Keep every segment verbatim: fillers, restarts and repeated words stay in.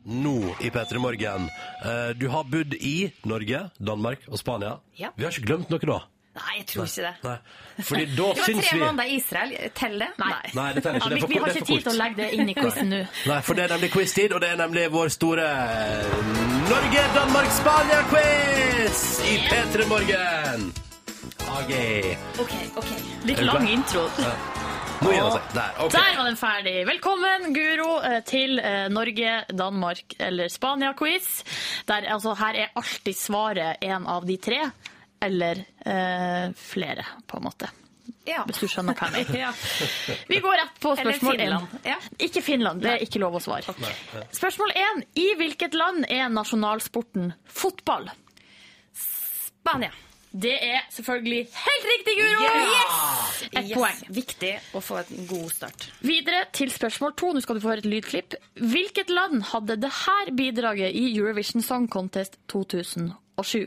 nå i P tre Morgen. Uh, du har bodd i Norge, Danmark og Spania. Ja. Vi har ikke glemt noe da. Nei, jeg tror ikke det. Nei. Fordi da Det var syns tre vi måneder i Israel. Tell det? Nei. Nei, det teller ikke. Ja, Det vi, er for, vi har det er ikke for tid til å kort. legge det inn i quizen nå. Nei, for det er nemlig quiz-tid, og det er nemlig vår store Norge-Danmark-Spania-quiz i P tre Morgen. A G. Ok, ok. Litt lang intro. Nå gir det seg. Der, ok. Der var den ferdig. Velkommen, Guro, eh, til eh, Norge, Danmark eller Spania-quiz. Der, altså, her er alltid svaret en av de tre, eller eh, flere, på en måte. Ja. Hvis du skjønner hva jeg mener. Ja. Vi går rett på Eller spørsmål én. Finland. Ja. Ikke Finland, det er ikke lov å svare. Spørsmål én. I hvilket land er nasjonalsporten fotball? Spania. Det er selvfølgelig helt riktig, Guro! Yes! Et Yes. poeng. Viktig å få en god start. Videre til spørsmål to. Nå skal du få høre et lydklipp. Hvilket land hadde det her bidraget i Eurovision Song Contest to tusen og sju?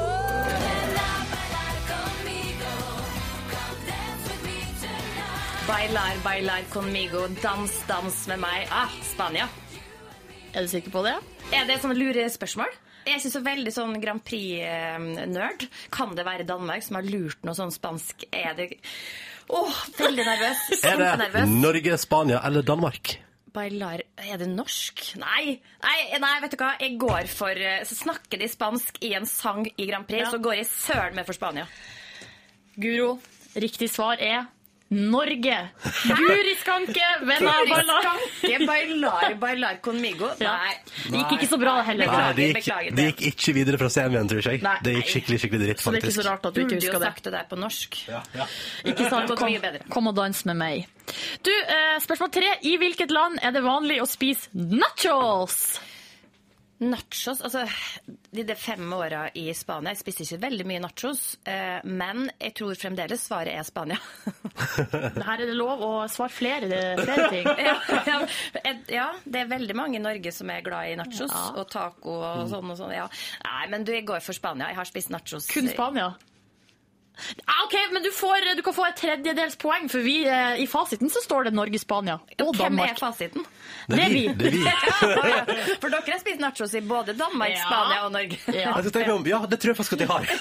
Bailar, bailar conmigo, dans, dans med meg. Ah, Spania. Er du sikker på det? Er det sånn lure spørsmål? Jeg synes så veldig sånn Grand Prix-nerd. Kan det være Danmark som har lurt noe sånn spansk? Er det... Åh, veldig nervøs. Er det Kjempenervøs. Norge, Spania eller Danmark? Bailar, er det norsk? Nei, nei, nei, vet du hva? Jeg går for... eh, Så snakker de spansk i en sang i Grand Prix, Ja. så går jeg søren med for Spania. Guro, riktig svar er Norge. Guri Skanke, venner bailar. Skanke, bailar, bailar conmigo. Ja. Nei. Det gikk ikke så bra heller. Nei, det gikk, beklager det. det gikk ikke videre fra semien, tror jeg. Nei. Det gikk skikkelig, skikkelig dritt, Så det er ikke faktisk. så rart at du ikke Burde jo husker det. sagt det der på norsk. Ja, ja. Ikke sant? Gått Kom, mye bedre. kom og dans med meg. Du, eh, spørsmål tre. I hvilket land er det vanlig å spise nachos? Nachos, altså de de fem åra i Spania, jeg spiste ikke veldig mye nachos, eh, men jeg tror fremdeles svaret er Spania. Her er det lov å svare flere, flere ting. ja, ja, et- ja, det er veldig mange i Norge som er glad i nachos Ja. og taco og sånn og sånn, ja. Nei, men du, jeg går for Spania, jeg har spist nachos. Kun Spania? Ah, ok, men du, får, du kan få et tredjedels poeng, for vi, eh, i fasiten så står det Norge, Spania og Hvem er Danmark. fasiten? Det er vi. Det er vi. Ja, for dere har spist nachos i både Danmark, Ja. Spania og Norge. Ja. Jeg skal tenke meg om. Ja, det tror jeg faktisk at de har.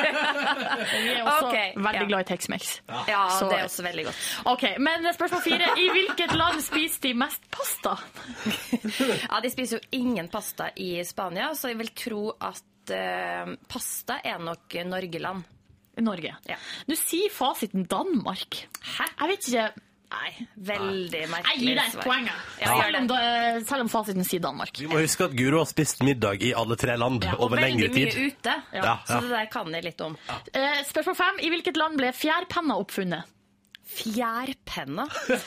Vi er også Ok, veldig ja. glad i Tex-Mex. Ja, Så- det er også veldig godt. Ok, men spørsmål fire. I hvilket land spiser de mest pasta? Ja, de spiser jo ingen pasta i Spania, så jeg vil tro at eh, pasta er nok Norgeland. I Norge. Ja. Du sier fasiten Danmark. Hæ? Jeg vet ikke. Nei, veldig Jeg merkelig gir deg et svar. poeng, jeg. Ja, gjør selv, om, det. da- selv om fasiten sier Danmark. Vi må huske at Guro har spist middag i alle tre land Ja, og over lengre Veldig tid. mye ute, Ja. Ja, så ja. det der kan jeg litt om. Eh, spørsmål fem. I hvilket land ble fjærpenna oppfunnet? Fjærpenna.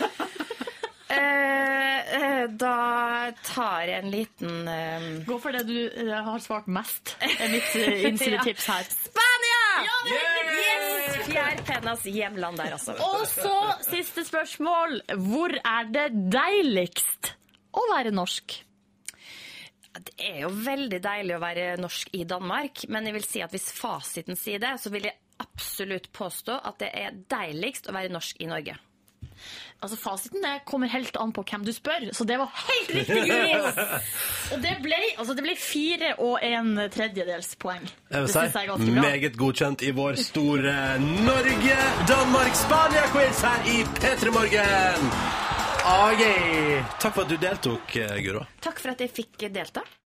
Eh, eh, da tar jeg en liten eh, Gå for det du eh, har svart mest. Det er mitt eh, innsidetips her. Spania! Ja, det er riktig! Yes! Fjærpennas hjemland der, altså. Og så siste spørsmål. Hvor er det deiligst å være norsk? Det er jo veldig deilig å være norsk i Danmark, men jeg vil si at hvis fasiten sier det, så vil jeg absolutt påstå at det er deiligst å være norsk i Norge. Altså Fasiten det kommer helt an på hvem du spør, så det var helt riktig, Guri! Og det ble, altså det ble fire og en tredjedels poeng. Jeg vil Det synes jeg er si, ganske bra. meget godkjent i vår store Norge, Danmark, Spania-quiz her i P tre Morgen. A G. Takk for at du deltok, Guro. Takk for at jeg fikk delta.